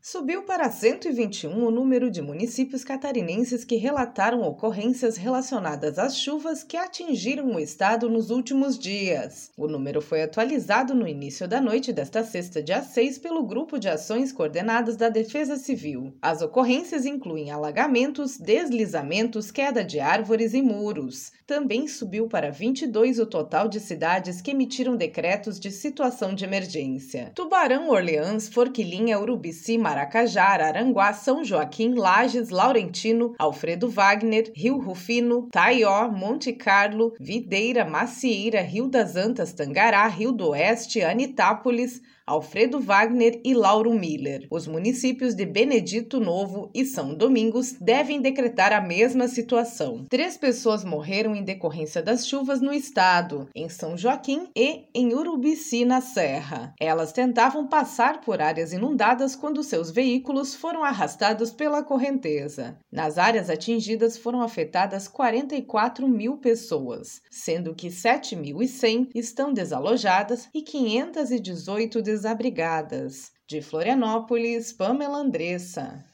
Subiu para 121 o número de municípios catarinenses que relataram ocorrências relacionadas às chuvas que atingiram o estado nos últimos dias. O número foi atualizado no início da noite desta sexta, dia 6, pelo Grupo de Ações Coordenadas da Defesa Civil. As ocorrências incluem alagamentos, deslizamentos, queda de árvores e muros. Também subiu para 22 o total de cidades que emitiram decretos de situação de emergência. Tubarão, Orleans, Forquilinha, Urubici, Maracajá, Aranguá, São Joaquim, Lages, Laurentino, Alfredo Wagner, Rio Rufino, Taió, Monte Carlo, Videira, Macieira, Rio das Antas, Tangará, Rio do Oeste, Anitápolis, Alfredo Wagner e Lauro Miller. Os municípios de Benedito Novo e São Domingos devem decretar a mesma situação. 3 pessoas morreram em decorrência das chuvas no estado, em São Joaquim e em Urubici, na Serra. Elas tentavam passar por áreas inundadas quando seus veículos foram arrastados pela correnteza. Nas áreas atingidas foram afetadas 44 mil pessoas, sendo que 7.100 estão desalojadas e 518 desabrigadas. De Florianópolis, Pamela Andressa.